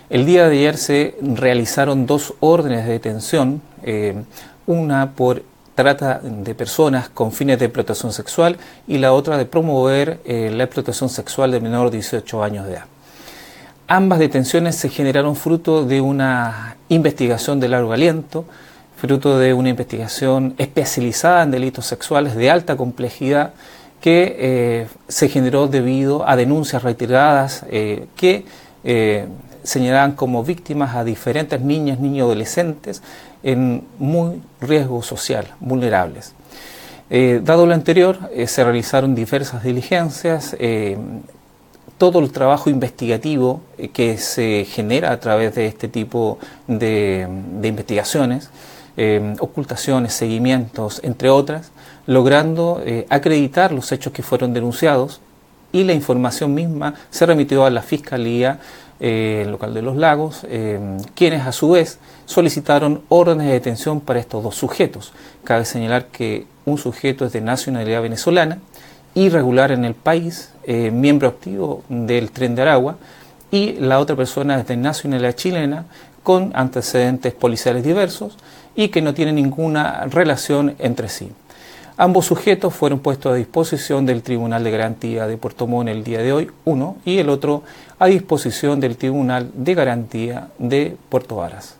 El día de ayer se realizaron 2 órdenes de detención, una por trata de personas con fines de explotación sexual y la otra de promover la explotación sexual de menor de 18 años de edad. Ambas detenciones se generaron fruto de una investigación de largo aliento, fruto de una investigación especializada en delitos sexuales de alta complejidad que se generó debido a denuncias reiteradas que señalaban como víctimas a diferentes niñas, niños y adolescentes en muy riesgo social, vulnerables. Dado lo anterior, se realizaron diversas diligencias, todo el trabajo investigativo que se genera a través de este tipo de investigaciones, ocultaciones, seguimientos, entre otras, logrando acreditar los hechos que fueron denunciados, y la información misma se remitió a la Fiscalía local de Los Lagos, quienes a su vez solicitaron órdenes de detención para estos 2 sujetos. Cabe señalar que un sujeto es de nacionalidad venezolana, irregular en el país, miembro activo del Tren de Aragua, y la otra persona es de nacionalidad chilena con antecedentes policiales diversos y que no tiene ninguna relación entre sí. Ambos sujetos fueron puestos a disposición del Tribunal de Garantía de Puerto Montt el día de hoy, uno, y el otro a disposición del Tribunal de Garantía de Puerto Varas.